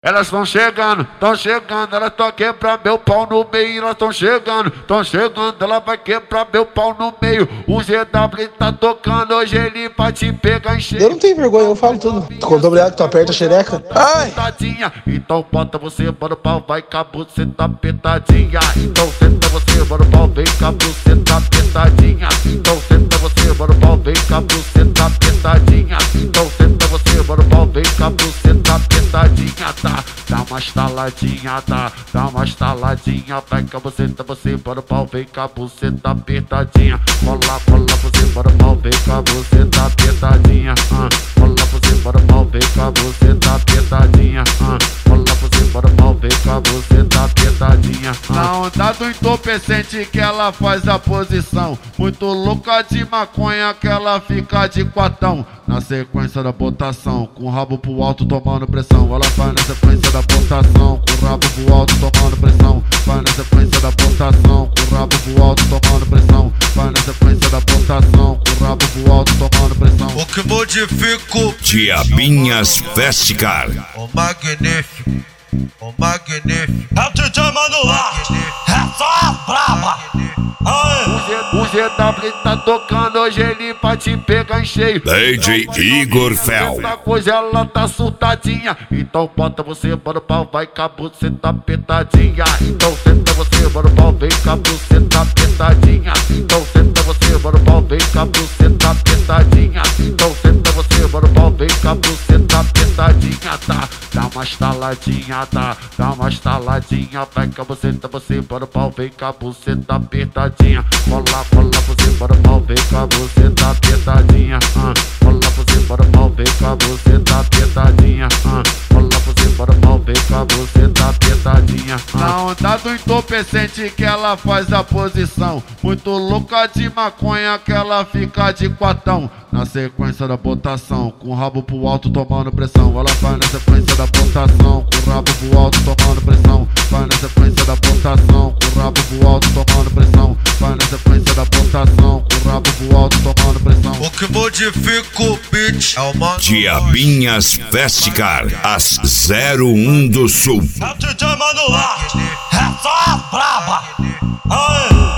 Elas tão chegando, elas tão quebrar meu pau no meio, elas tão chegando, ela vai quebrar meu pau no meio. O GW tá tocando, hoje ele vai te pegar em cheio. Eu não tenho vergonha, eu falo tudo. Quando obrigado que tu aperta a xereca. Ai! Então bota você, mano, pau, vai com a buceta apertadinha. Então senta você, mano, pau, vem com a buceta apertadinha. Então senta você, mano, pau, vem com a buceta apertadinha. Então senta você, mano, pau, vem com a buceta apertadinha. Dá uma estaladinha, dá uma estaladinha. Vai com a buceta, você, mano, pau, vem com a buceta apertadinha. Cola você, mano, pau, vem com a buceta apertadinha. Cola você, mano, pau, vem com a buceta apertadinha. Cola você, mano, pau, vem com a buceta apertadinha. Na onda do entorpecente que ela faz a posição, muito louca de maconha que ela fica de quatão. Na sequência da botação, com o rabo pro alto tomando pressão. Ela faz na sequência da botação, com o rabo pro alto tomando pressão. Faz na sequência da botação, com o rabo pro alto tomando pressão. Faz na sequência da botação, com o rabo pro alto tomando pressão. O que modifico? Diabinhas Festicar. O magnífico, o magnífico. É o DJ Manular, é só a braba. O GW tá tocando, hoje ele vai te pegar em cheio. DJ Igor Fel. Essa coisa ela tá surtadinha. Então bota você, mano, pau, vai com a buceta apertadinha. Então senta você, mano, pau, vem com a buceta apertadinha. Então senta você, mano, pau, vem com a buceta apertadinha. Então senta você, mano, pau, vem com a buceta apertadinha. Dá uma estaladinha, dá uma estaladinha. Vai com a buceta, você, mano, pau, vem com a buceta apertadinha. Cola você, mano, pau, vem com a buceta apertadinha. Cola você, mano, pau, vem com a buceta apertadinha. Cola você, mano, pau, vem com a buceta apertadinha. Na onda do entorpecente que ela faz a posição, muito louca de maconha que ela fica de quatão. Na sequência da botação, com o rabo pro alto tomando pressão. Ela faz na sequência da botação, com o rabo pro alto tomando pressão. Faz na sequência da botação, com o rabo pro alto tomando pressão. Faz na sequência da botação, com o rabo pro alto tomando pressão. O que modifica o beat é o mano. Diabinhas Festicar, as 01 do Sul. É o DJ Manular, é só a braba.